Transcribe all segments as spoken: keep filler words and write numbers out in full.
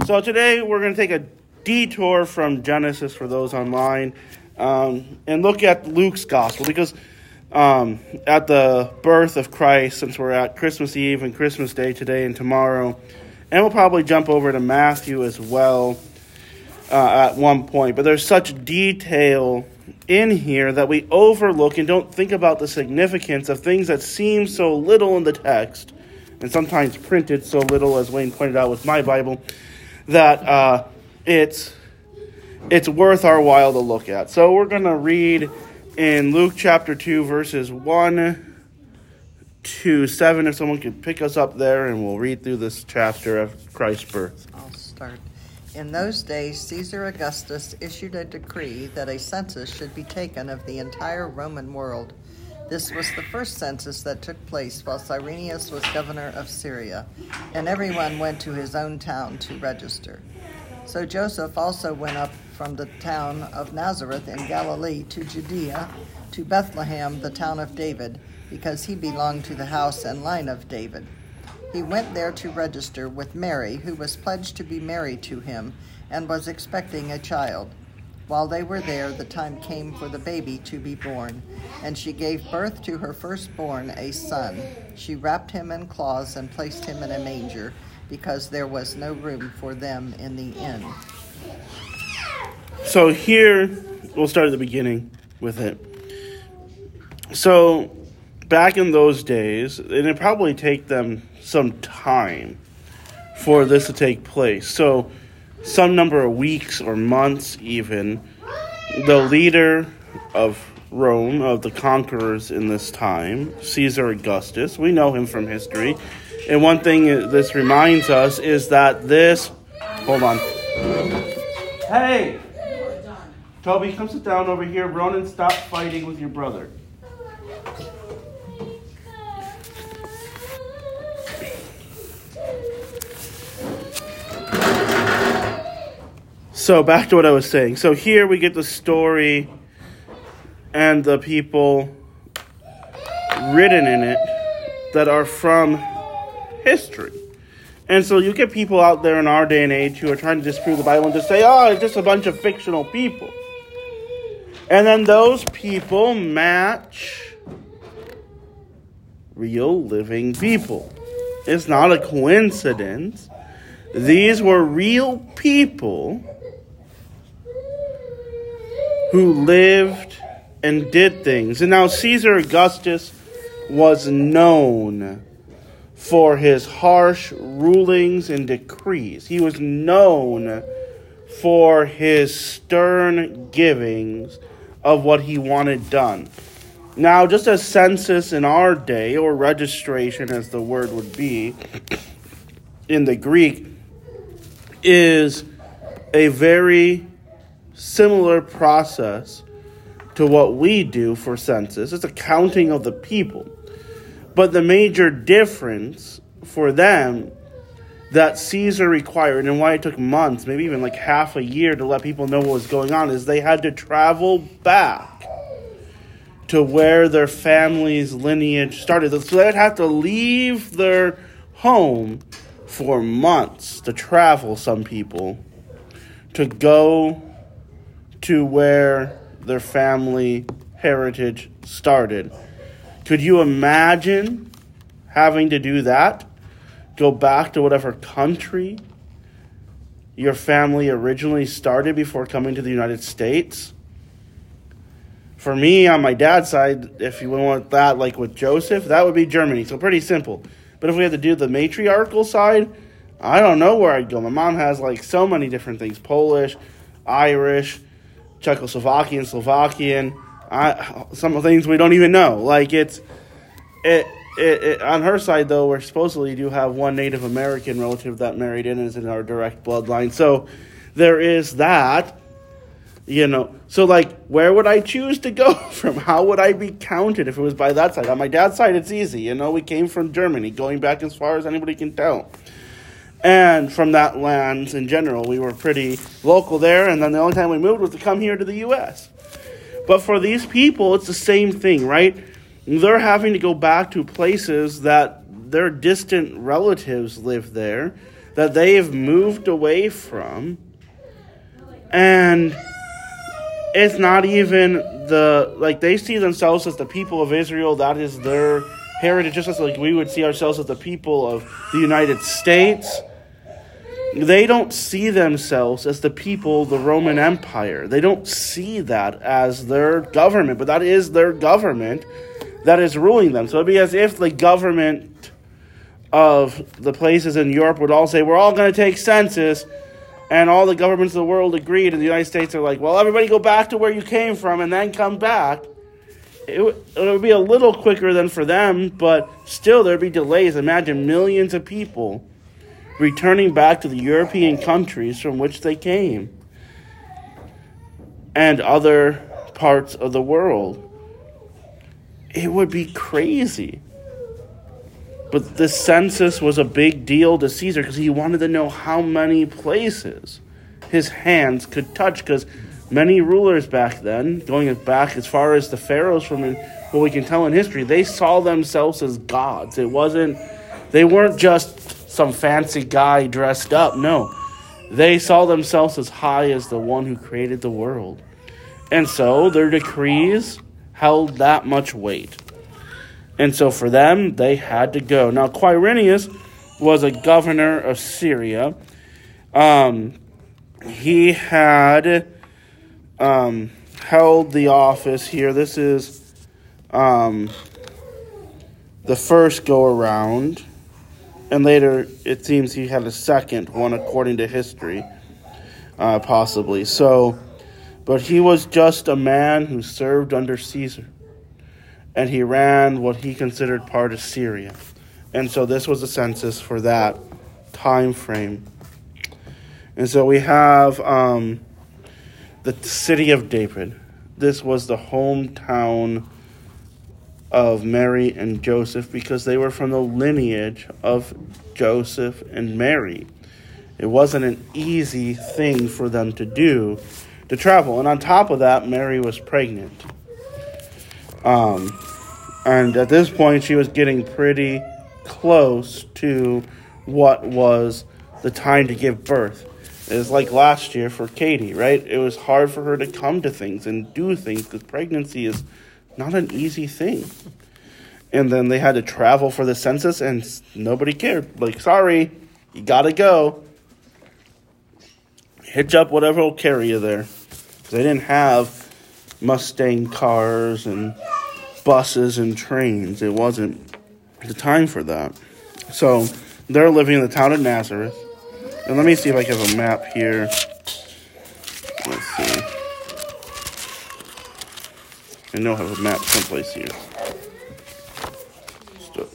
So today we're going to take a detour from Genesis for those online um, and look at Luke's gospel, because um, at the birth of Christ, since we're at Christmas Eve and Christmas Day today and tomorrow, and we'll probably jump over to Matthew as well uh, at one point, but there's such detail in here that we overlook and don't think about the significance of things that seem so little in the text, and sometimes printed so little, as Wayne pointed out with my Bible, that uh, it's it's worth our while to look at. So we're going to read in Luke chapter two, verses one to seven. If someone could pick us up there, and we'll read through this chapter of Christ's birth. I'll start. In those days, Caesar Augustus issued a decree that a census should be taken of the entire Roman world. This was the first census that took place while Cyrenius was governor of Syria, and everyone went to his own town to register. So Joseph also went up from the town of Nazareth in Galilee to Judea, to Bethlehem, the town of David, because he belonged to the house and line of David. He went there to register with Mary, who was pledged to be married to him, and was expecting a child. While they were there, the time came for the baby to be born, and she gave birth to her firstborn, a son. She wrapped him in cloths and placed him in a manger, because there was no room for them in the inn. So here, we'll start at the beginning with it. So, back in those days, and it'd probably take them some time for this to take place. So, some number of weeks or months even, the leader of Rome, of the conquerors in this time, Caesar Augustus, we know him from history. And one thing this reminds us is that this... Hold on. Hey! Toby, come sit down over here. Ronan, stop fighting with your brother. So back to what I was saying. So here we get the story and the people written in it that are from history. And so you get people out there in our day and age who are trying to disprove the Bible and just say, oh, it's just a bunch of fictional people. And then those people match real living people. It's not a coincidence. These were real people who lived and did things. And now Caesar Augustus was known for his harsh rulings and decrees. He was known for his stern givings of what he wanted done. Now, just a census in our day, or registration as the word would be in the Greek, is a very similar process to what we do for census. It's a counting of the people. But the major difference for them that Caesar required, and why it took months, maybe even like half a year to let people know what was going on, is they had to travel back to where their family's lineage started. So they'd have to leave their home for months to travel, some people, to go to where their family heritage started. Could you imagine having to do that? Go back to whatever country your family originally started before coming to the United States? For me, on my dad's side, if you want that, like with Joseph, that would be Germany. So pretty simple. But if we had to do the matriarchal side, I don't know where I'd go. My mom has like so many different things. Polish, Irish, Czechoslovakian, Slovakian. I, some things we don't even know. Like it's, it, it, it, on her side though, we're supposedly do have one Native American relative that married in is in our direct bloodline. So there is that, you know. So like, where would I choose to go from? How would I be counted if it was by that side? On my dad's side, it's easy. You know, we came from Germany, going back as far as anybody can tell. And from that land in general, we were pretty local there. And then the only time we moved was to come here to the U S But for these people, it's the same thing, right? They're having to go back to places that their distant relatives live there. that they have moved away from. And it's not even the, like, they see themselves as the people of Israel. That is their heritage, just as like we would see ourselves as the people of the United States. They don't see themselves as the people of the Roman Empire. They don't see that as their government, but that is their government that is ruling them. So it'd be as if the government of the places in Europe would all say, we're all going to take census, and all the governments of the world agreed, and the United States are like, well, everybody go back to where you came from and then come back. It, w- it would be a little quicker than for them, but still there'd be delays. Imagine millions of people returning back to the European countries from which they came and other parts of the world. It would be crazy. But the census was a big deal to Caesar because he wanted to know how many places his hands could touch, because many rulers back then, going back as far as the pharaohs from what we can tell in history, they saw themselves as gods. It wasn't, they weren't just some fancy guy dressed up. No, they saw themselves as high as the one who created the world. And so their decrees held that much weight. And so for them, they had to go. Now, Quirinius was a governor of Syria. Um, he had um, held the office here. This is um, the first go-around. And later, it seems he had a second one, according to history, uh, possibly. So, but he was just a man who served under Caesar. And he ran what he considered part of Syria. And so this was a census for that time frame. And so we have um, the city of David. This was the hometown of Mary and Joseph, because they were from the lineage of Joseph and Mary. It wasn't an easy thing for them to do, to travel. And on top of that, Mary was pregnant. Um, and at this point, she was getting pretty close to what was the time to give birth. It was like last year for Katie, right? It was hard for her to come to things and do things because pregnancy is not an easy thing. And then they had to travel for the census, and nobody cared. Like, sorry, you gotta go. Hitch up whatever will carry you there. They didn't have Mustang cars and buses and trains. It wasn't the time for that. So they're living in the town of Nazareth. And let me see if I can have a map here. Let's see. I know I have a map someplace here. Stop.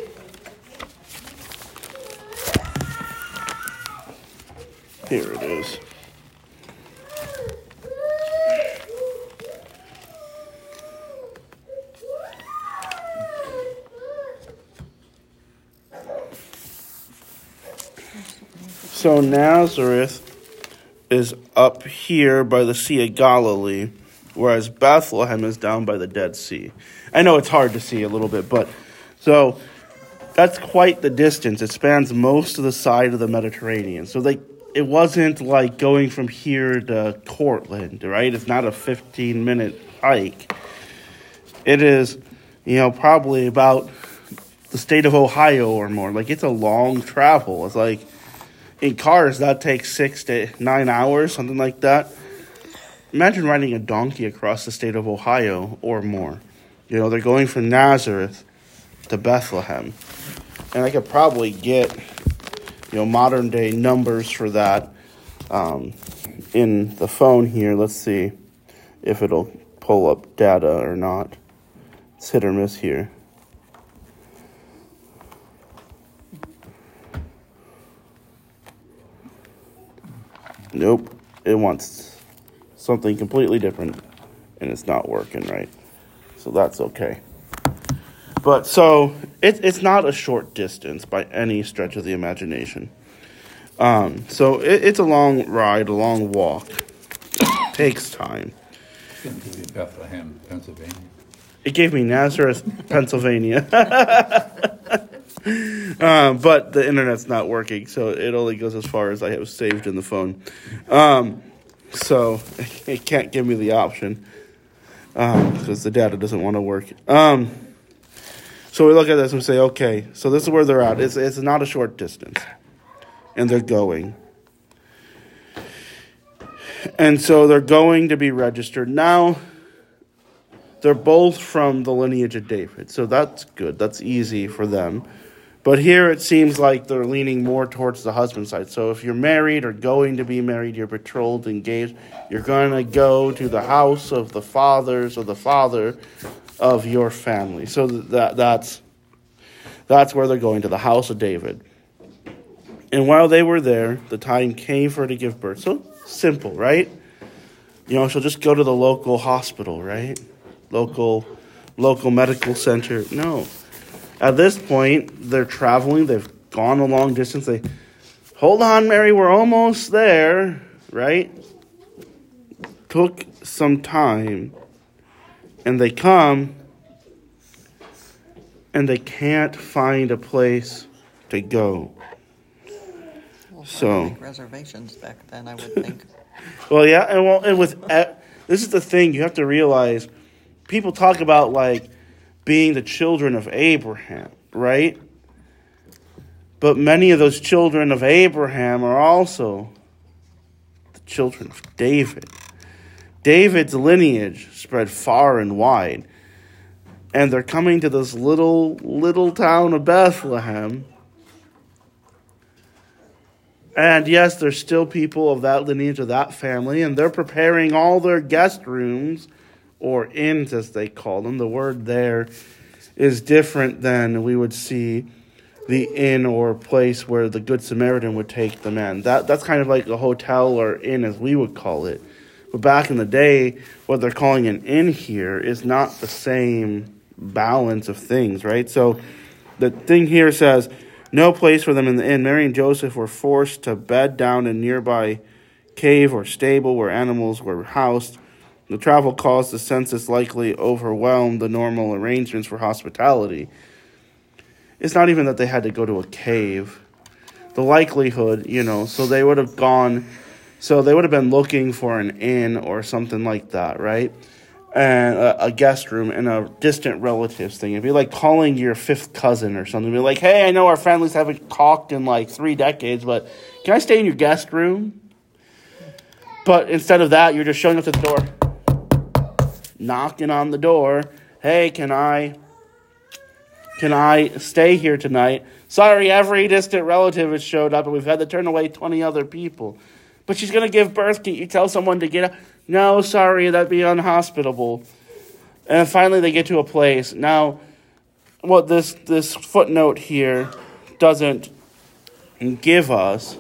Here it is. So Nazareth is up here by the Sea of Galilee, whereas Bethlehem is down by the Dead Sea. I know it's hard to see a little bit, but so that's quite the distance. It spans most of the side of the Mediterranean. So they, it wasn't like going from here to Cortland, right? It's not a fifteen-minute hike. It is, you know, probably about the state of Ohio or more. Like, it's a long travel. It's like, in cars, that takes six to nine hours, something like that. Imagine riding a donkey across the state of Ohio or more. You know, they're going from Nazareth to Bethlehem. And I could probably get, you know, modern day numbers for that um, in the phone here. Let's see if it'll pull up data or not. It's hit or miss here. Nope, it wants something completely different, and it's not working right. So that's okay. But so it, it's not a short distance by any stretch of the imagination. Um, so it, it's a long ride, a long walk. It takes time. Didn't give you Bethlehem, Pennsylvania. It gave me Nazareth, Pennsylvania. um, but the internet's not working, so it only goes as far as I have saved in the phone. Um, so it can't give me the option because um, the data doesn't want to work. Um, so we look at this and say, okay, so this is where they're at. It's, it's not a short distance, and they're going. And so they're going to be registered. Now, they're both from the lineage of David, so that's good. That's easy for them. But here it seems like they're leaning more towards the husband side. So if you're married or going to be married, you're betrothed, engaged, you're going to go to the house of the fathers or the father of your family. So that that's that's where they're going, to the house of David. And while they were there, the time came for her to give birth. So simple, right? You know, she'll just go to the local hospital, right? Local, local medical center. No. At this point, they're traveling. They've gone a long distance. They, hold on, Mary, we're almost there, right? Took some time. And they come, and they can't find a place to go. Well, so make reservations back then, I would think. Well, yeah, and well, and with uh, this is the thing you have to realize. People talk about like being the children of Abraham, right? But many of those children of Abraham are also the children of David. David's lineage spread far and wide. And they're coming to this little, little town of Bethlehem. And yes, there's still people of that lineage, of that family, and they're preparing all their guest rooms, or inns as they call them. The word there is different than we would see the inn or place where the Good Samaritan would take the man. That That's kind of like a hotel or inn as we would call it. But back in the day, what they're calling an inn here is not the same balance of things, right? So the thing here says, no place for them in the inn. Mary and Joseph were forced to bed down in nearby cave or stable where animals were housed. The travel caused the census likely overwhelmed the normal arrangements for hospitality. It's not even that they had to go to a cave. The likelihood, you know, so they would have gone, so they would have been looking for an inn or something like that, right? And a, a guest room and a distant relatives thing. It'd be like calling your fifth cousin or something. It'd be like, hey, I know our families haven't talked in like three decades, but can I stay in your guest room? But instead of that, you're just showing up to the door, knocking on the door. Hey, can I, can I stay here tonight? Sorry, every distant relative has showed up and we've had to turn away twenty other people. But she's going to give birth. Can you tell someone to get up? No, sorry, that'd be unhospitable. And finally they get to a place. Now, what this, this footnote here doesn't give us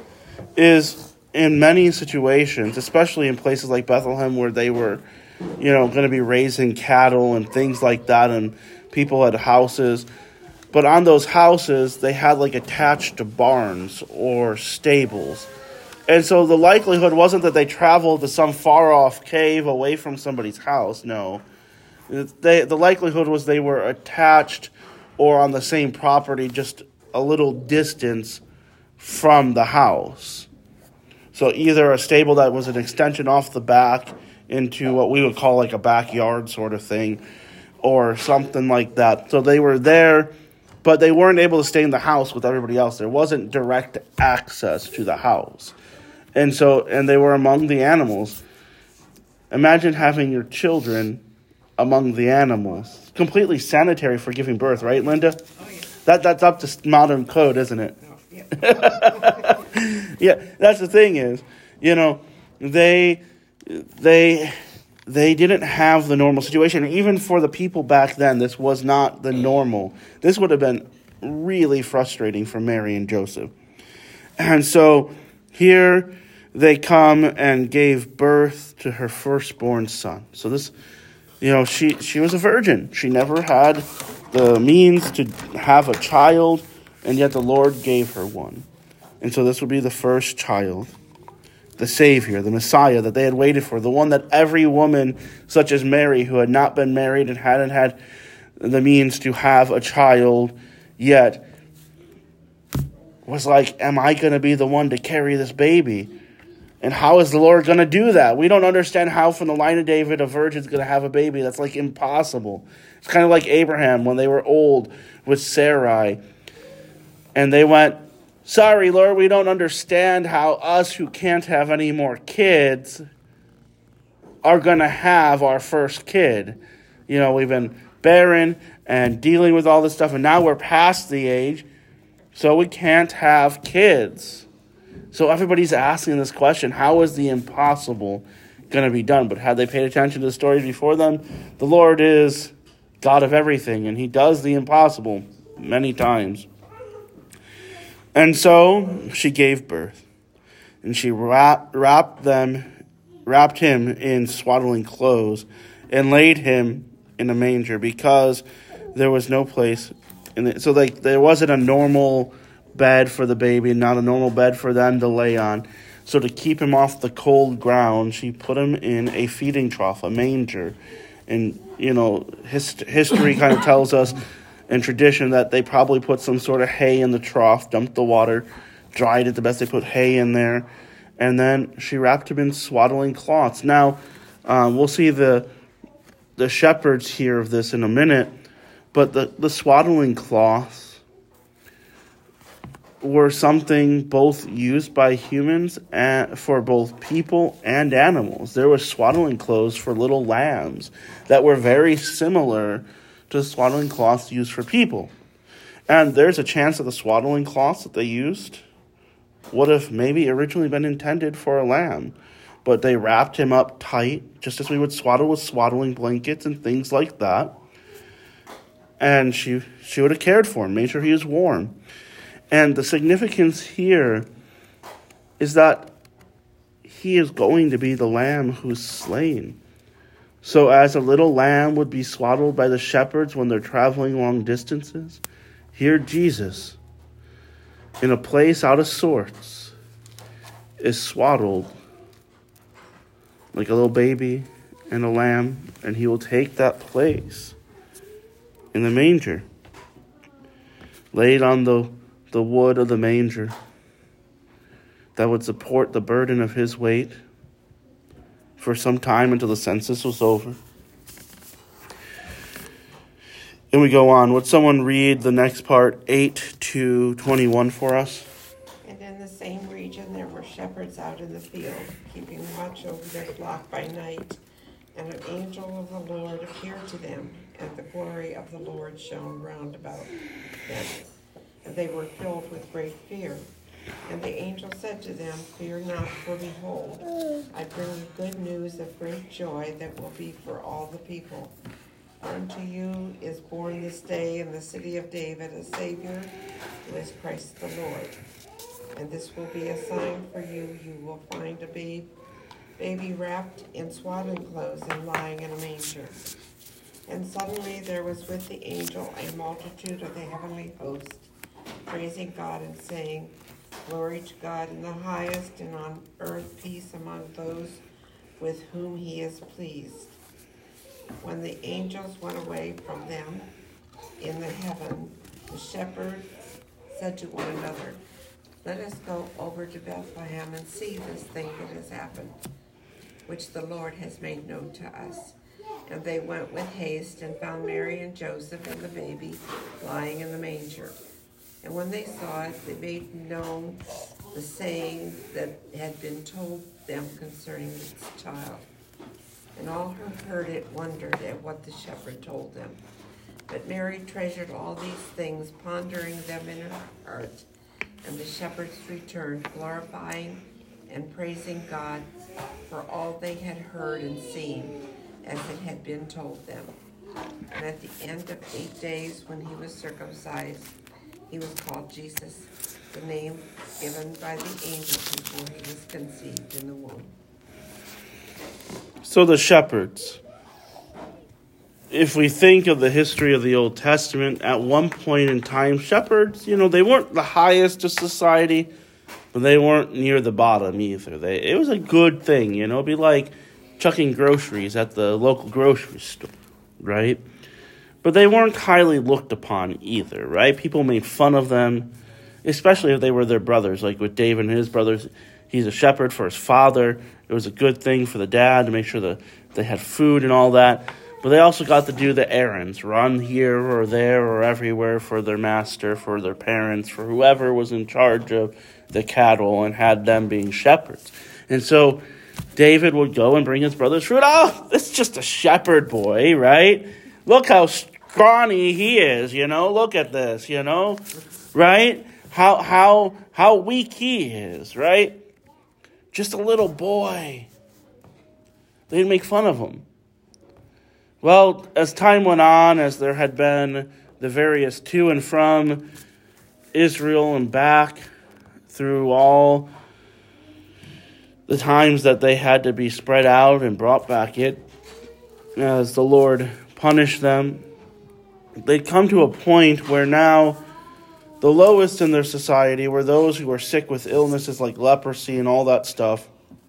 is in many situations, especially in places like Bethlehem where they were, you know, going to be raising cattle and things like that, and people had houses. But on those houses, they had like attached to barns or stables. And so the likelihood wasn't that they traveled to some far-off cave away from somebody's house. No. They, the likelihood was they were attached or on the same property, just a little distance from the house. So either a stable that was an extension off the back into what we would call like a backyard sort of thing, or something like that. So they were there, but they weren't able to stay in the house with everybody else. There wasn't direct access to the house. And so, and they were among the animals. Imagine having your children among the animals. Completely sanitary for giving birth, right, Linda? Oh, yeah. That that's up to modern code, isn't it? Oh, yeah. Yeah, that's the thing is, you know, they they they didn't have the normal situation. Even for the people back then, this was not the normal. This would have been really frustrating for Mary and Joseph. And so here they come and gave birth to her firstborn son. So this, you know, she, she was a virgin. She never had the means to have a child, and yet the Lord gave her one. And so this would be the first child, the Savior, the Messiah that they had waited for, the one that every woman, such as Mary, who had not been married and hadn't had the means to have a child yet, was like, am I going to be the one to carry this baby? And how is the Lord going to do that? We don't understand how from the line of David a virgin's going to have a baby. That's like impossible. It's kind of like Abraham when they were old with Sarai. And they went, sorry, Lord, we don't understand how us who can't have any more kids are going to have our first kid. You know, we've been barren and dealing with all this stuff, and now we're past the age, so we can't have kids. So everybody's asking this question, how is the impossible going to be done? But had they paid attention to the stories before them, the Lord is God of everything, and he does the impossible many times. And so she gave birth, and she wrapped, wrapped them, wrapped him in swaddling clothes, and laid him in a manger, because there was no place in it. So like there wasn't a normal bed for the baby, not a normal bed for them to lay on. So to keep him off the cold ground, she put him in a feeding trough, a manger. And, you know, his, history kind of tells us, and tradition, that they probably put some sort of hay in the trough, dumped the water, dried it the best they put hay in there, and then she wrapped him in swaddling cloths. Now, um, we'll see the the shepherds here of this in a minute, but the, the swaddling cloths were something both used by humans and for both people and animals. There were swaddling clothes for little lambs that were very similar to the swaddling cloths used for people. And there's a chance that the swaddling cloths that they used would have maybe originally been intended for a lamb. But they wrapped him up tight, just as we would swaddle with swaddling blankets and things like that. And she she would have cared for him, made sure he was warm. And the significance here is that he is going to be the lamb who's slain. So as a little lamb would be swaddled by the shepherds when they're traveling long distances, here Jesus, in a place out of sorts, is swaddled like a little baby and a lamb, and he will take that place in the manger, laid on the, the wood of the manger that would support the burden of his weight for some time until the census was over. And we go on. Would someone read the next part, eight to twenty-one, for us? And in the same region there were shepherds out in the field, keeping watch over their flock by night. And an angel of the Lord appeared to them, and the glory of the Lord shone round about them. And they were filled with great fear. And the angel said to them, fear not, for behold, I bring you good news of great joy that will be for all the people. For unto you is born this day in the city of David a Savior, who is Christ the Lord. And this will be a sign for you. You will find a babe, baby wrapped in swaddling clothes and lying in a manger. And suddenly there was with the angel a multitude of the heavenly host, praising God and saying, glory to God in the highest, and on earth peace among those with whom he is pleased. When the angels went away from them in the heaven, the shepherds said to one another, let us go over to Bethlehem and see this thing that has happened, which the Lord has made known to us. And they went with haste and found Mary and Joseph and the baby lying in the manger. And when they saw it, they made known the saying that had been told them concerning this child. And all who heard it wondered at what the shepherd told them. But Mary treasured all these things, pondering them in her heart. And the shepherds returned, glorifying and praising God for all they had heard and seen, as it had been told them. And at the end of eight days, when he was circumcised, he was called Jesus, the name given by the angel before he was conceived in the womb. So the shepherds. If we think of the history of the Old Testament, at one point in time, shepherds, you know, they weren't the highest of society, but they weren't near the bottom either. They, it was a good thing, you know. It'd be like chucking groceries at the local grocery store, right? But they weren't highly looked upon either, right? People made fun of them, especially if they were their brothers. Like with David and his brothers, he's a shepherd for his father. It was a good thing for the dad to make sure that they had food and all that. But they also got to do the errands, run here or there or everywhere for their master, for their parents, for whoever was in charge of the cattle and had them being shepherds. And so David would go and bring his brothers fruit. Oh, it's just a shepherd boy, right? Look how scrawny he is, you know? Look at this, you know? Right? How how how weak he is, right? Just a little boy. They'd make fun of him. Well, as time went on, as there had been the various to and from Israel and back through all the times that they had to be spread out and brought back in, as the Lord punished them, they'd come to a point where now the lowest in their society were those who were sick with illnesses like leprosy and all that stuff.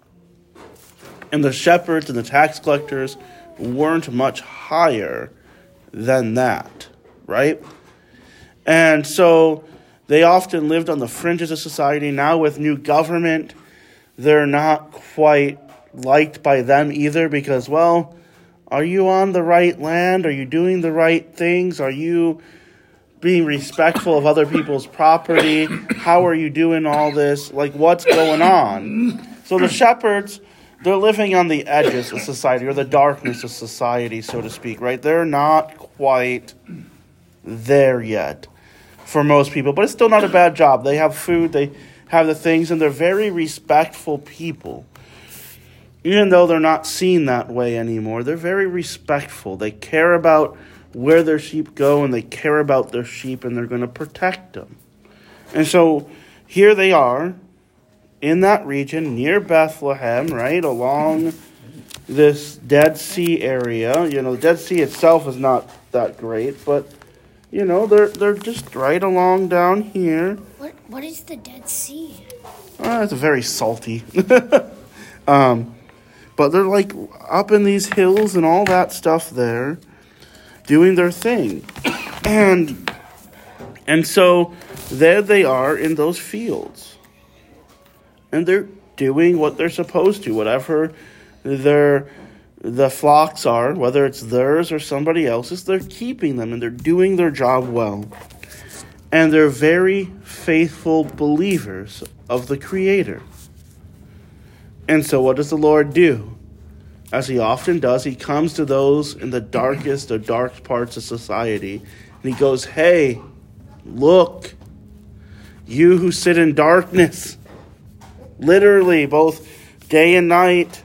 And the shepherds and the tax collectors weren't much higher than that, right? And so they often lived on the fringes of society. Now with new government, they're not quite liked by them either because, well, are you on the right land? Are you doing the right things? Are you being respectful of other people's property? How are you doing all this? Like, what's going on? So the shepherds, they're living on the edges of society, or the darkness of society, so to speak, right? They're not quite there yet for most people, but it's still not a bad job. They have food, they have the things, and they're very respectful people. Even though they're not seen that way anymore, they're very respectful. They care about where their sheep go, and they care about their sheep, and they're going to protect them. And so here they are, in that region, near Bethlehem, right, along this Dead Sea area. You know, the Dead Sea itself is not that great, but, you know, they're they're just right along down here. What What is the Dead Sea? Uh, it's very salty. um, but they're, like, up in these hills and all that stuff there, doing their thing. And, and so there they are in those fields. And they're doing what they're supposed to, whatever their the flocks are, whether it's theirs or somebody else's, they're keeping them and they're doing their job well. And they're very faithful believers of the Creator. And so what does the Lord do? As he often does, he comes to those in the darkest or dark parts of society, and he goes, hey, look, you who sit in darkness, literally, both day and night,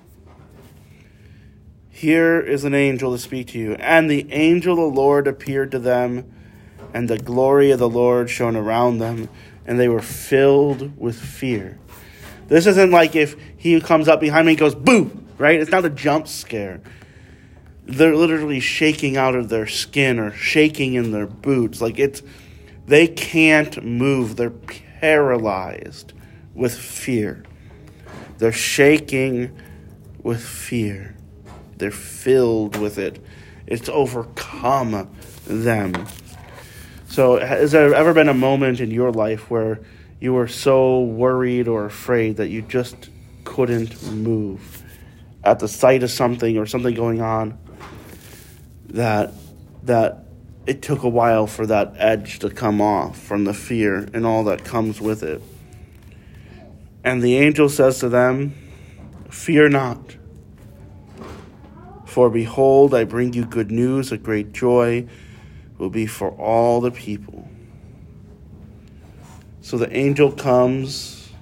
here is an angel to speak to you. And the angel of the Lord appeared to them, and the glory of the Lord shone around them, and they were filled with fear. This isn't like if he comes up behind me and goes, boo, right? It's not a jump scare. They're literally shaking out of their skin or shaking in their boots. Like it's, they can't move. They're paralyzed with fear. They're shaking with fear. They're filled with it. It's overcome them. So has there ever been a moment in your life where you were so worried or afraid that you just couldn't move at the sight of something or something going on, that that it took a while for that edge to come off from the fear and all that comes with it? And the angel says to them, fear not, for behold, I bring you good news, a great joy will be for all the people. So the angel comes,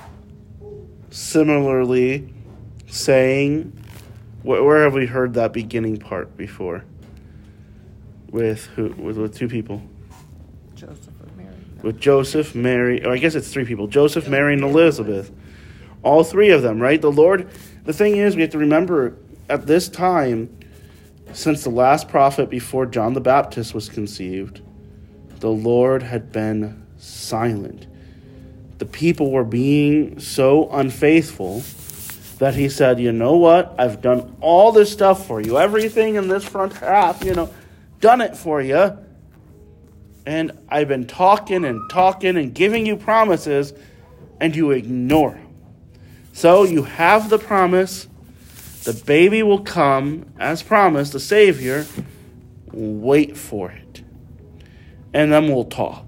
similarly saying, where, where have we heard that beginning part before? With who? With, with two people. Joseph and Mary. With Joseph, Mary, or I guess it's three people. Joseph, Mary, and Elizabeth. All three of them, right? The Lord, the thing is, we have to remember, at this time, since the last prophet before John the Baptist was conceived, the Lord had been silent. The people were being so unfaithful that he said, you know what? I've done all this stuff for you. Everything in this front half, you know, done it for you. And I've been talking and talking and giving you promises, and you ignore them. So you have the promise. The baby will come, as promised, the Savior. Wait for it. And then we'll talk.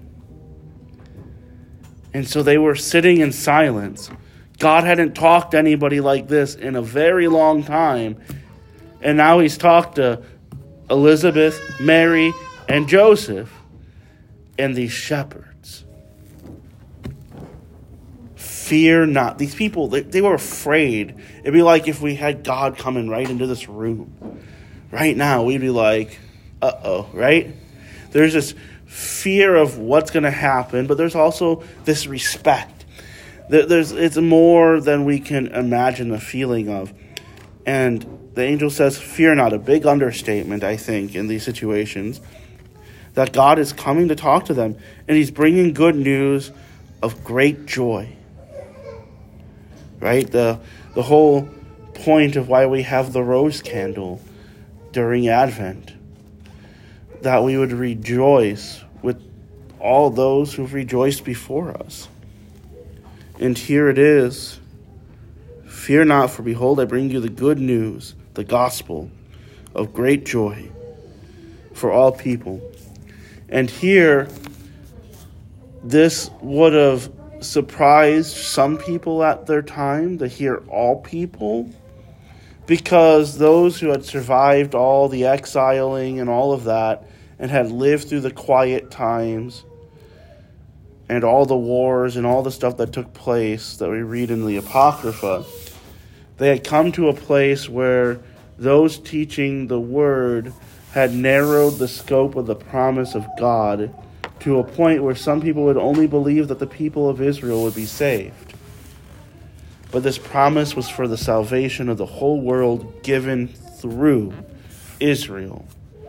And so they were sitting in silence. God hadn't talked to anybody like this in a very long time. And now he's talked to Elizabeth, Mary, and Joseph, and these shepherds. Fear not. These people, they, they were afraid. It'd be like if we had God coming right into this room. Right now, we'd be like, uh-oh, right? There's this fear of what's going to happen, but there's also this respect. There's, it's more than we can imagine the feeling of. And the angel says, fear not, a big understatement, I think, in these situations, that God is coming to talk to them, and he's bringing good news of great joy. Right? The, the whole point of why we have the rose candle during Advent, that we would rejoice with all those who've rejoiced before us. And here it is. Fear not, for behold, I bring you the good news, the gospel of great joy for all people. And here, this would have surprised some people at their time to hear all people, because those who had survived all the exiling and all of that and had lived through the quiet times and all the wars and all the stuff that took place that we read in the Apocrypha, they had come to a place where those teaching the word had narrowed the scope of the promise of God to a point where some people would only believe that the people of Israel would be saved. But this promise was for the salvation of the whole world given through Israel.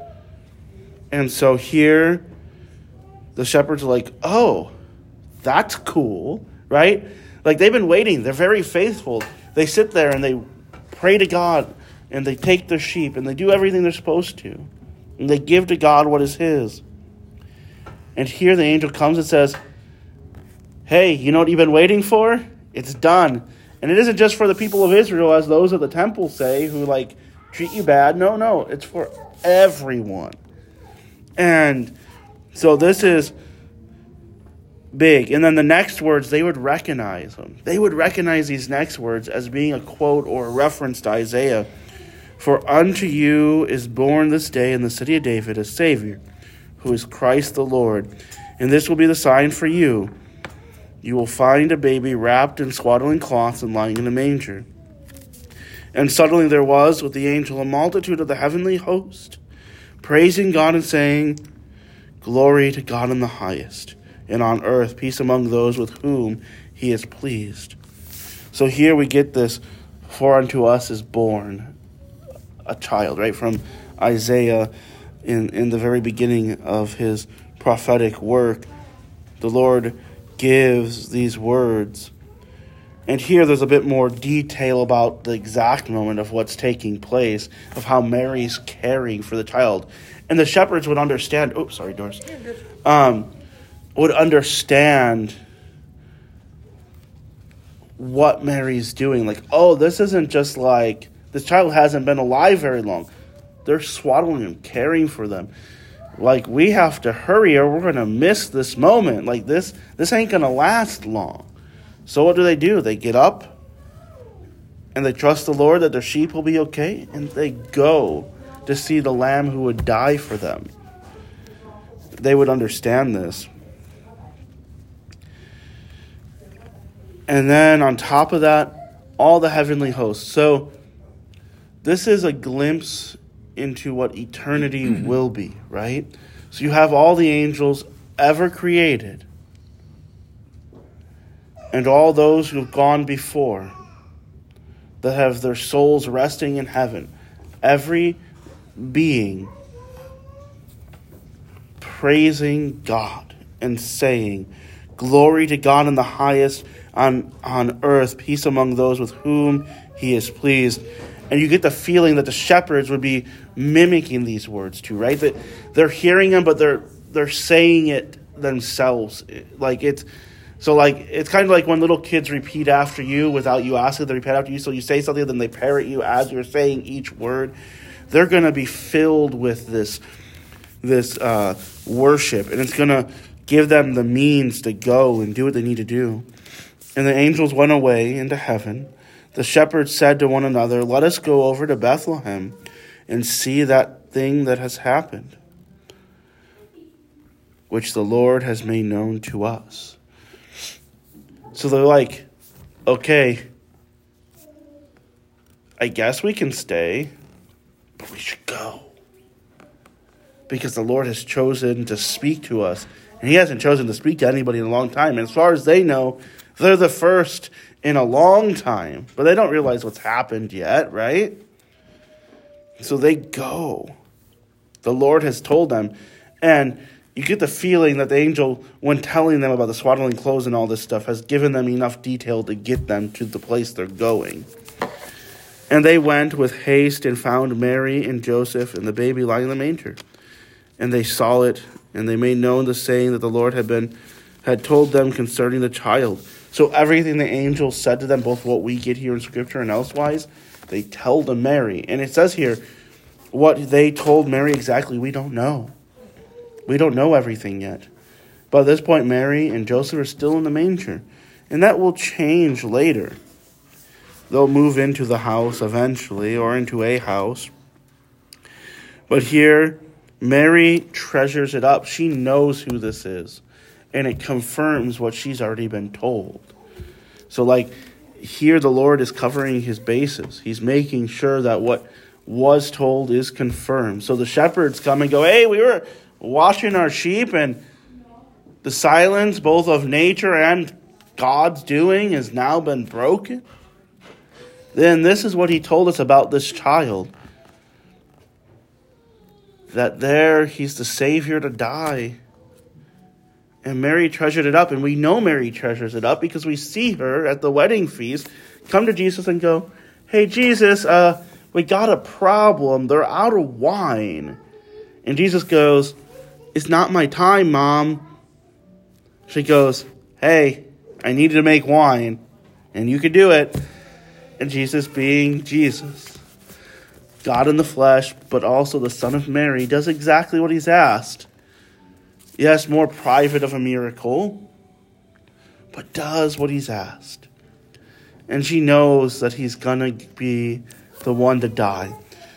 And so here, the shepherds are like, oh, that's cool, right? Like, they've been waiting. They're very faithful. They sit there and they pray to God, and they take their sheep, and they do everything they're supposed to. And they give to God what is his. And here the angel comes and says, hey, you know what you've been waiting for? It's done. And it isn't just for the people of Israel, as those at the temple say, who, like, treat you bad. No, no, it's for everyone. And so this is big. And then the next words, they would recognize them. They would recognize these next words as being a quote or a reference to Isaiah. For unto you is born this day in the city of David a Savior, who is Christ the Lord. And this will be the sign for you. You will find a baby wrapped in swaddling cloths and lying in a manger. And suddenly there was with the angel a multitude of the heavenly host, praising God and saying, Glory to God in the highest, and on earth peace among those with whom he is pleased. So here we get this, for unto us is born a child, right? From Isaiah in, in the very beginning of his prophetic work. The Lord gives these words. And here there's a bit more detail about the exact moment of what's taking place, of how Mary's caring for the child. And the shepherds would understand, oh, sorry, Doris, um, would understand what Mary's doing. Like, oh, this isn't just like, this child hasn't been alive very long. They're swaddling him, caring for them. Like, we have to hurry or we're going to miss this moment. Like, this, this ain't going to last long. So what do they do? They get up and they trust the Lord that their sheep will be okay. And they go to see the Lamb who would die for them. They would understand this. And then on top of that, all the heavenly hosts. So this is a glimpse into what eternity will be, right? So you have all the angels ever created and all those who have gone before that have their souls resting in heaven. Every being praising God and saying, Glory to God in the highest, on, on earth, peace among those with whom he is pleased. And you get the feeling that the shepherds would be mimicking these words too, right? That they're hearing them, but they're they're saying it themselves. Like it's so like it's kind of like when little kids repeat after you without you asking, they repeat after you. So you say something, then they parrot you as you're saying each word. They're going to be filled with this this uh, worship, and it's going to give them the means to go and do what they need to do. And the angels went away into heaven. The shepherds said to one another, "Let us go over to Bethlehem and see that thing that has happened, which the Lord has made known to us." So they're like, okay, I guess we can stay, but we should go. Because the Lord has chosen to speak to us. And he hasn't chosen to speak to anybody in a long time. And as far as they know, they're the first in a long time. But they don't realize what's happened yet, right? So they go. The Lord has told them. And you get the feeling that the angel, when telling them about the swaddling clothes and all this stuff, has given them enough detail to get them to the place they're going. And they went with haste and found Mary and Joseph and the baby lying in the manger. And they saw it, and they made known the saying that the Lord had been had told them concerning the child. So everything the angel said to them, both what we get here in Scripture and elsewise, they tell to Mary. And it says here, what they told Mary exactly, we don't know. We don't know everything yet. But at this point, Mary and Joseph are still in the manger. And that will change later. They'll move into the house eventually, or into a house. But here, Mary treasures it up. She knows who this is. And it confirms what she's already been told. So like, here the Lord is covering his bases. He's making sure that what was told is confirmed. So the shepherds come and go, hey, we were watching our sheep, and the silence both of nature and God's doing has now been broken. Then this is what he told us about this child. That there he's the Savior to die. And Mary treasured it up. And we know Mary treasures it up because we see her at the wedding feast come to Jesus and go, hey, Jesus, uh, we got a problem. They're out of wine. And Jesus goes, it's not my time, Mom. She goes, hey, I need to make wine. And you can do it. And Jesus, being Jesus, God in the flesh, but also the Son of Mary, does exactly what he's asked. Yes, more private of a miracle, but does what he's asked. And she knows that he's going to be the one to die.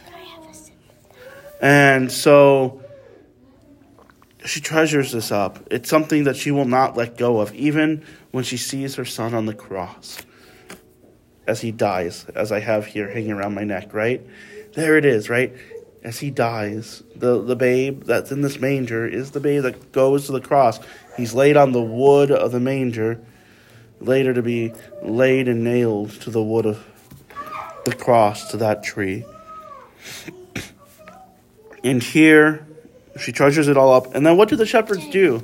And so she treasures this up. It's something that she will not let go of, even when she sees her son on the cross. As he dies, as I have here hanging around my neck, right? There it is, right? As he dies, the, the babe that's in this manger is the babe that goes to the cross. He's laid on the wood of the manger, later to be laid and nailed to the wood of the cross, to that tree. And here, she treasures it all up. And then what do the shepherds do?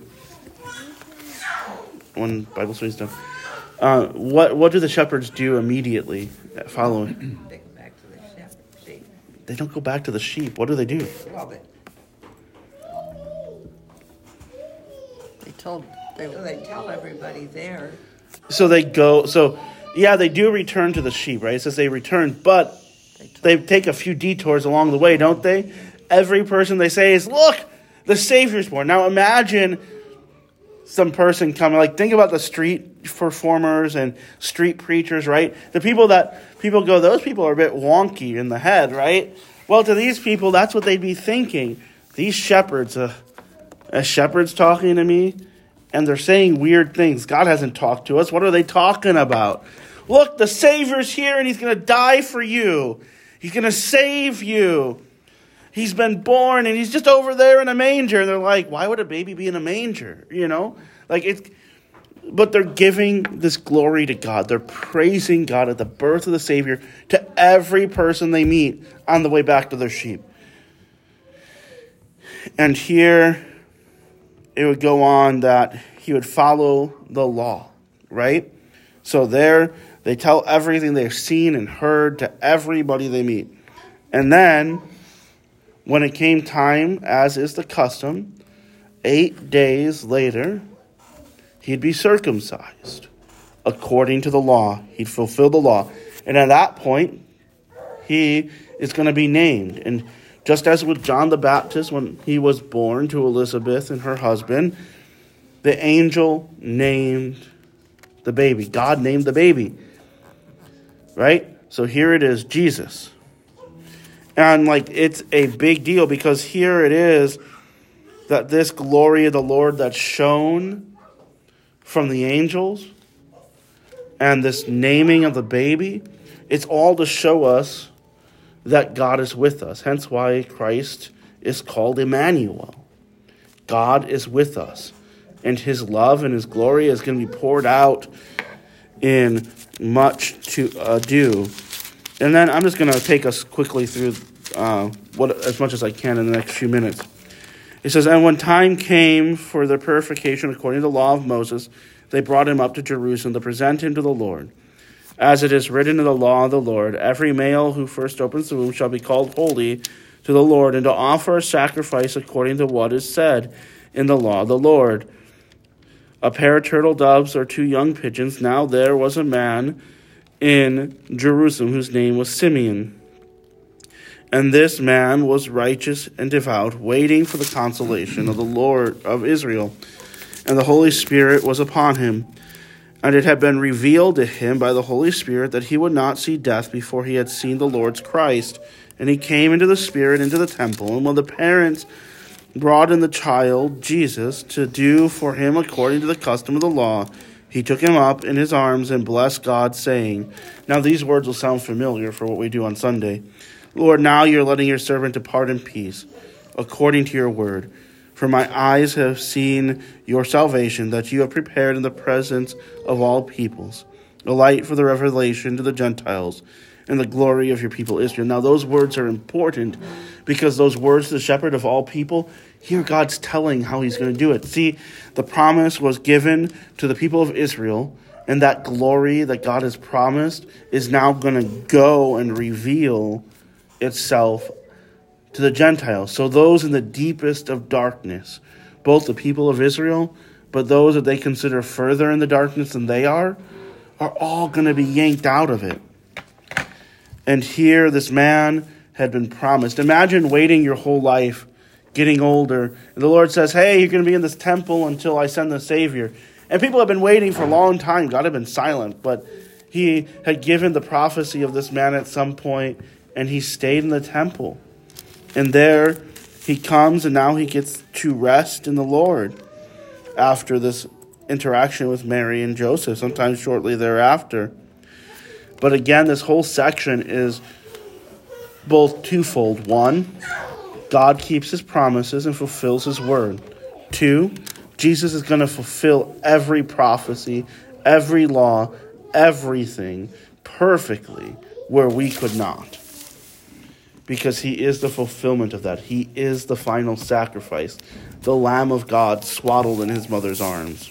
When Bible study's done. Uh, what what do the shepherds do immediately following? They go back to the shepherd sheep. They don't go back to the sheep. What do they do? Well, they, They told they so they tell everybody there. So they go, so yeah, they do return to the sheep, right? It says they return, but they take a few detours along the way, don't they? Every person they say is, look, the Savior's born. Now imagine some person coming, like think about the street performers and street preachers, right? The people that people go, those people are a bit wonky in the head, right? Well, to these people, that's what they'd be thinking. These shepherds, uh, a shepherd's talking to me, and they're saying weird things. God hasn't talked to us. What are they talking about? Look, the Savior's here, and he's going to die for you. He's going to save you. He's been born, and he's just over there in a manger. And they're like, why would a baby be in a manger? You know? Like it's, but they're giving this glory to God. They're praising God at the birth of the Savior to every person they meet on the way back to their sheep. And here, it would go on that he would follow the law, right? So there, they tell everything they've seen and heard to everybody they meet. And then, when it came time, as is the custom, eight days later, he'd be circumcised according to the law. He'd fulfill the law. And at that point, he is going to be named. And just as with John the Baptist, when he was born to Elizabeth and her husband, the angel named the baby. God named the baby. Right? So here it is, Jesus. And like it's a big deal because here it is that this glory of the Lord that's shown from the angels and this naming of the baby, it's all to show us that God is with us. Hence why Christ is called Emmanuel. God is with us. And his love and his glory is going to be poured out in much to uh, do. And then I'm just going to take us quickly through uh, what as much as I can in the next few minutes. It says, and when time came for their purification according to the law of Moses, they brought him up to Jerusalem to present him to the Lord. As it is written in the law of the Lord, every male who first opens the womb shall be called holy to the Lord, and to offer a sacrifice according to what is said in the law of the Lord. A pair of turtle doves or two young pigeons. Now there was a man in Jerusalem whose name was Simeon. And this man was righteous and devout, waiting for the consolation of the Lord of Israel. And the Holy Spirit was upon him. And it had been revealed to him by the Holy Spirit that he would not see death before he had seen the Lord's Christ. And he came into the Spirit into the temple. And when the parents brought in the child, Jesus, to do for him according to the custom of the law, he took him up in his arms and blessed God, saying, now these words will sound familiar for what we do on Sunday. Lord, now you're letting your servant depart in peace, according to your word. For my eyes have seen your salvation, that you have prepared in the presence of all peoples, a light for the revelation to the Gentiles, and the glory of your people Israel. Now those words are important because those words, the shepherd of all people, here God's telling how he's going to do it. See, the promise was given to the people of Israel, and that glory that God has promised is now going to go and reveal itself to the Gentiles. So those in the deepest of darkness, both the people of Israel, but those that they consider further in the darkness than they are, are all going to be yanked out of it. And here this man had been promised. Imagine waiting your whole life, getting older, and the Lord says, hey, you're going to be in this temple until I send the Savior. And people have been waiting for a long time. God had been silent, but he had given the prophecy of this man at some point, and he stayed in the temple. And there he comes, and now he gets to rest in the Lord after this interaction with Mary and Joseph, sometimes shortly thereafter. But again, this whole section is both twofold. One, God keeps his promises and fulfills his word. Two, Jesus is going to fulfill every prophecy, every law, everything perfectly where we could not. Because he is the fulfillment of that. He is the final sacrifice, the Lamb of God swaddled in his mother's arms.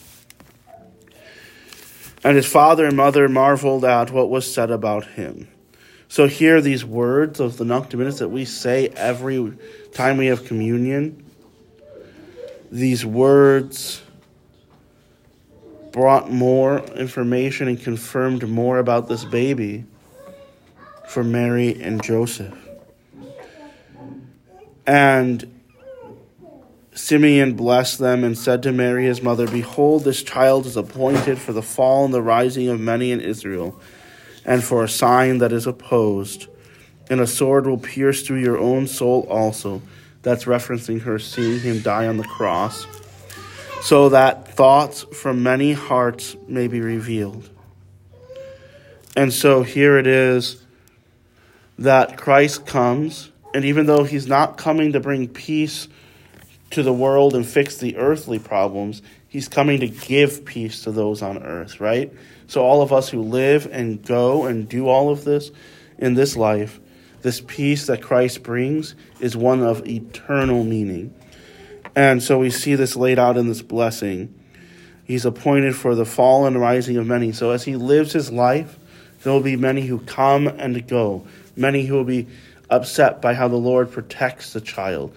And his father and mother marveled at what was said about him. So here, these words of the Nunc Dimittis that we say every time we have communion, these words brought more information and confirmed more about this baby for Mary and Joseph. And Simeon blessed them and said to Mary his mother, behold, this child is appointed for the fall and the rising of many in Israel, and for a sign that is opposed. And a sword will pierce through your own soul also. That's referencing her seeing him die on the cross. So that thoughts from many hearts may be revealed. And so here it is that Christ comes, and even though he's not coming to bring peace to the world and fix the earthly problems, he's coming to give peace to those on earth, right? So all of us who live and go and do all of this in this life, this peace that Christ brings is one of eternal meaning. And so we see this laid out in this blessing. He's appointed for the fall and rising of many. So as he lives his life, there will be many who come and go, many who will be upset by how the Lord protects the child.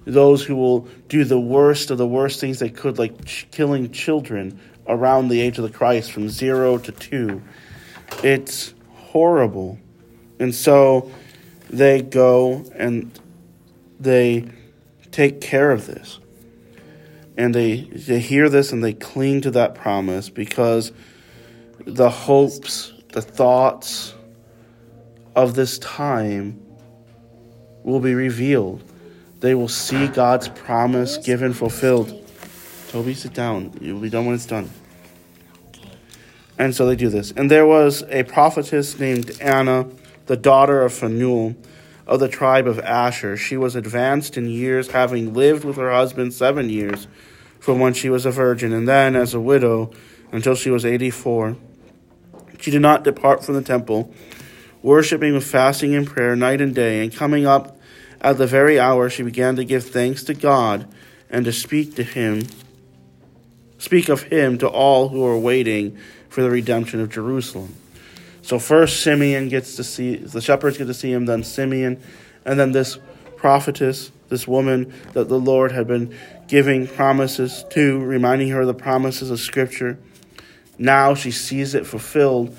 those who will do the worst of the worst things they could, like ch- killing children around the age of the Christ from zero to two. It's horrible. And so they go and they take care of this. And they, they hear this and they cling to that promise, because the hopes, the thoughts of this time will be revealed. They will see God's promise given, fulfilled. Toby, sit down. You'll be done when it's done. And so they do this. And there was a prophetess named Anna, the daughter of Phanuel, of the tribe of Asher. She was advanced in years, having lived with her husband seven years from when she was a virgin, and then as a widow until she was eighty-four. She did not depart from the temple, worshiping with fasting and prayer night and day, and coming up at the very hour she began to give thanks to God and to speak to him, speak of him to all who were waiting for the redemption of Jerusalem. So first Simeon gets to see, the shepherds get to see him, then Simeon, and then this prophetess, this woman that the Lord had been giving promises to, reminding her of the promises of Scripture. Now she sees it fulfilled.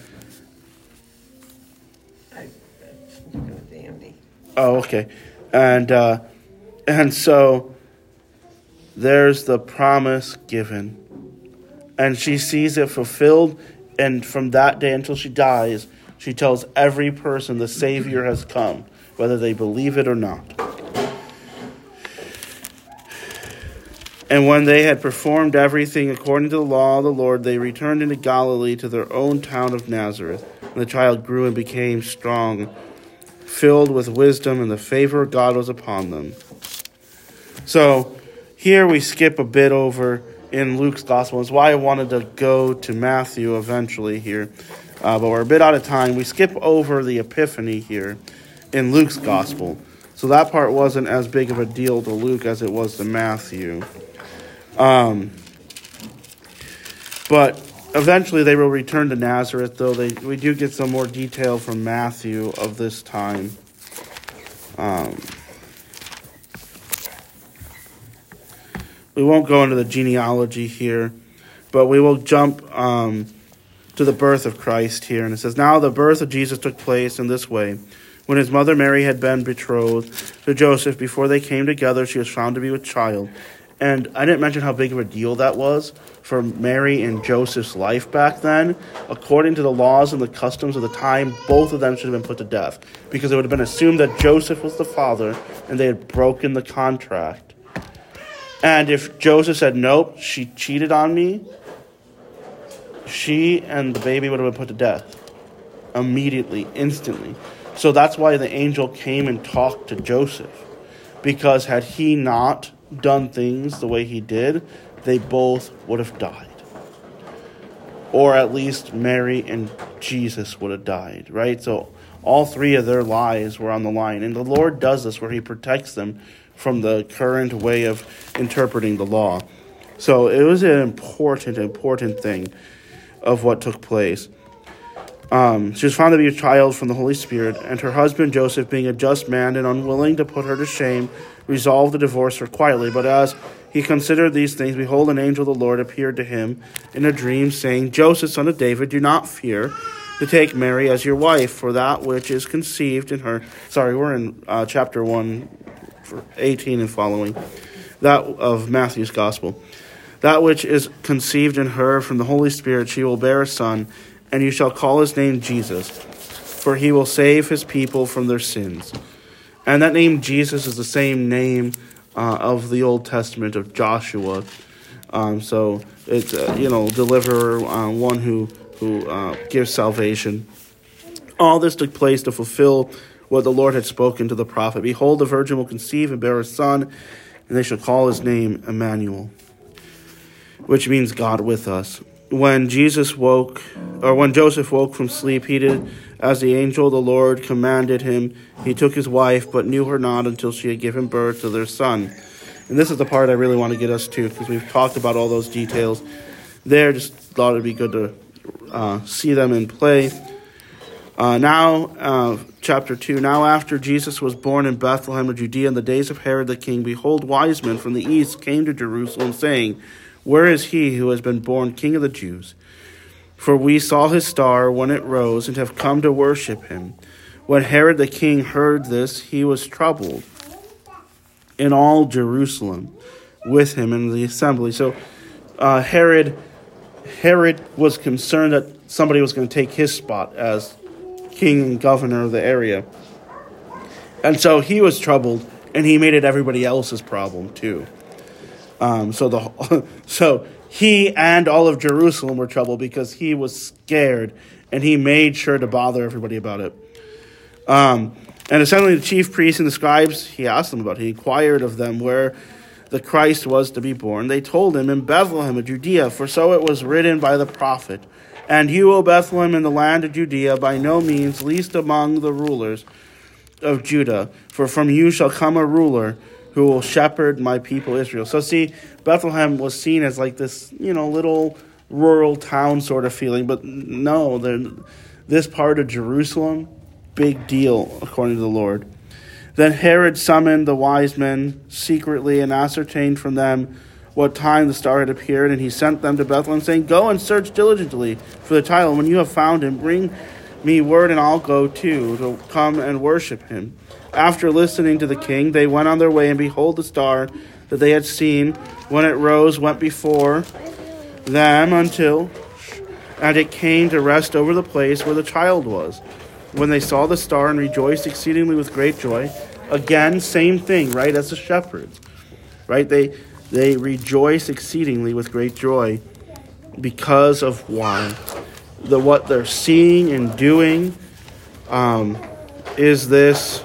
I, I'm with Andy. Oh, okay. And, uh, and so there's the promise given. And she sees it fulfilled. And from that day until she dies, she tells every person the Savior has come, whether they believe it or not. And when they had performed everything according to the law of the Lord, they returned into Galilee to their own town of Nazareth. And the child grew and became strong, filled with wisdom, and the favor of God was upon them. So here we skip a bit over in Luke's gospel. It's why I wanted to go to Matthew eventually here. Uh, but we're a bit out of time. We skip over the Epiphany here in Luke's gospel. So that part wasn't as big of a deal to Luke as it was to Matthew. Um, but eventually they will return to Nazareth, though they we do get some more detail from Matthew of this time. Um, we won't go into the genealogy here, but we will jump um, to the birth of Christ here. And it says, "Now the birth of Jesus took place in this way. When his mother Mary had been betrothed to Joseph, before they came together, she was found to be with child." And I didn't mention how big of a deal that was for Mary and Joseph's life back then. According to the laws and the customs of the time, both of them should have been put to death, because it would have been assumed that Joseph was the father and they had broken the contract. And if Joseph said, "Nope, she cheated on me," she and the baby would have been put to death immediately, instantly. So that's why the angel came and talked to Joseph, because had he not done things the way he did, they both would have died. Or at least Mary and Jesus would have died, right? So all three of their lives were on the line. And the Lord does this where he protects them from the current way of interpreting the law. So it was an important, important thing of what took place. Um, she was found to be a child from the Holy Spirit, and her husband Joseph, being a just man and unwilling to put her to shame, resolved to divorce her quietly. But as he considered these things, behold, an angel of the Lord appeared to him in a dream, saying, "Joseph, son of David, do not fear to take Mary as your wife, for that which is conceived in her..." Sorry, we're in uh, chapter one, eighteen and following, that of Matthew's Gospel. "That which is conceived in her from the Holy Spirit, she will bear a son, and you shall call his name Jesus, for he will save his people from their sins." And that name Jesus is the same name uh, of the Old Testament of Joshua. Um, so it's, uh, you know, deliverer, uh, one who, who uh, gives salvation. All this took place to fulfill what the Lord had spoken to the prophet. "Behold, the virgin will conceive and bear a son, and they shall call his name Emmanuel," which means God with us. When Jesus woke, or when Joseph woke from sleep, he did as the angel of the Lord commanded him. He took his wife, but knew her not until she had given birth to their son. And this is the part I really want to get us to, because we've talked about all those details there. Just thought it'd be good to uh, see them in play. Uh, now, uh, chapter two. Now after Jesus was born in Bethlehem of Judea in the days of Herod the king, behold, wise men from the east came to Jerusalem, saying, Where is he who has been born King of the Jews? For we saw his star when it rose, and have come to worship him. When Herod the king heard this, he was troubled, in all Jerusalem with him in the assembly. So uh, Herod, Herod was concerned that somebody was going to take his spot as king and governor of the area. And so he was troubled, and he made it everybody else's problem too. Um, so the so he and all of Jerusalem were troubled because he was scared, and he made sure to bother everybody about it. Um, and assembling the chief priests and the scribes, he asked them about it. He inquired of them where the Christ was to be born. They told him, in Bethlehem of Judea, for so it was written by the prophet, And you, O Bethlehem, in the land of Judea, by no means least among the rulers of Judah, for from you shall come a ruler who will shepherd my people Israel. So see, Bethlehem was seen as like this, you know, little rural town sort of feeling, but no, this part of Jerusalem, big deal according to the Lord. Then Herod summoned the wise men secretly and ascertained from them what time the star had appeared, and he sent them to Bethlehem, saying, Go and search diligently for the child. When you have found him, bring me word, and I'll go too, to come and worship him. After listening to the king, they went on their way, and behold, the star that they had seen when it rose went before them until, and it came to rest over the place where the child was. When they saw the star and rejoiced exceedingly with great joy, again, same thing, right, as the shepherds, right? They they rejoice exceedingly with great joy because of why? The what they're seeing and doing um, is this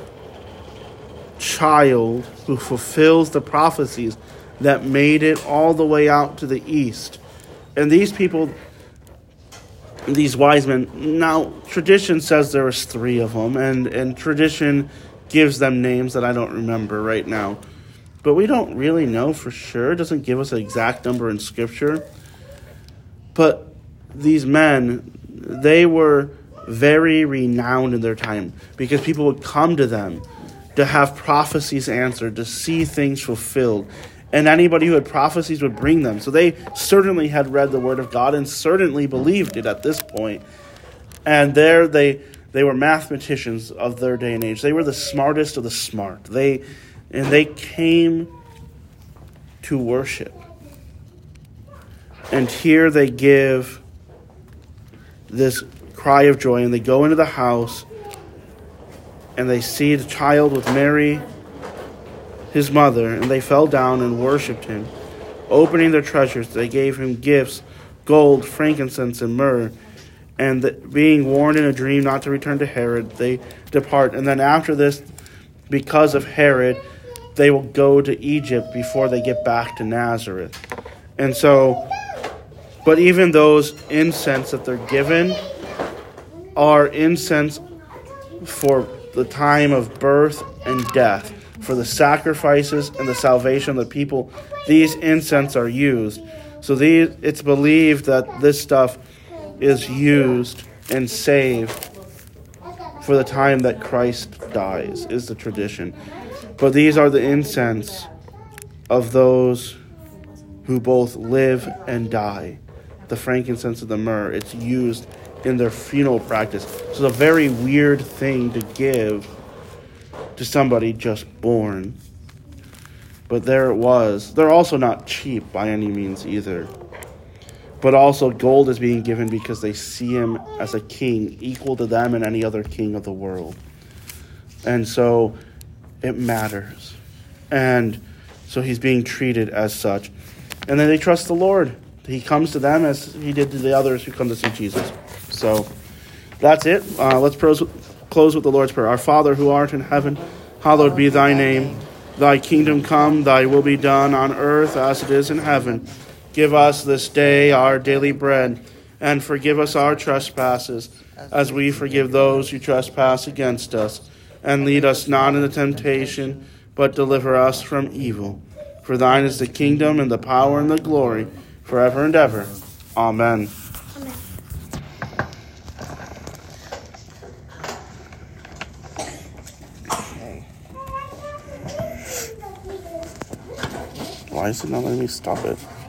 child who fulfills the prophecies that made it all the way out to the east. And these people, these wise men, now tradition says there was three of them, and, and tradition gives them names that I don't remember right now. But we don't really know for sure. It doesn't give us an exact number in Scripture. But these men, they were very renowned in their time because people would come to them to have prophecies answered, to see things fulfilled. And anybody who had prophecies would bring them. So they certainly had read the Word of God and certainly believed it at this point. And there they they were mathematicians of their day and age. They were the smartest of the smart. They and they came to worship. And here they give this cry of joy, and they go into the house, and they see the child with Mary, his mother, and they fell down and worshipped him. Opening their treasures, they gave him gifts, gold, frankincense, and myrrh. And the, being warned in a dream not to return to Herod, they depart. And then after this, because of Herod, they will go to Egypt before they get back to Nazareth. And so, but even those incense that they're given are incense for the time of birth and death, for the sacrifices and the salvation of the people. These incense are used. So these, it's believed that this stuff is used and saved for the time that Christ dies, is the tradition. But these are the incense of those who both live and die. The frankincense and the myrrh, it's used in their funeral practice. So it's a very weird thing to give to somebody just born. But there it was. They're also not cheap by any means either. But also gold is being given because they see him as a king equal to them and any other king of the world. And so it matters. And so he's being treated as such. And then they trust the Lord. He comes to them as he did to the others who come to see Jesus. So that's it. Uh, let's pros- close with the Lord's Prayer. Our Father who art in heaven, hallowed be thy name. Thy kingdom come, thy will be done on earth as it is in heaven. Give us this day our daily bread, and forgive us our trespasses, as we forgive those who trespass against us. And lead us not into temptation, but deliver us from evil. For thine is the kingdom, and the power, and the glory, forever and ever. Amen. Amen. Why is it not letting me stop it?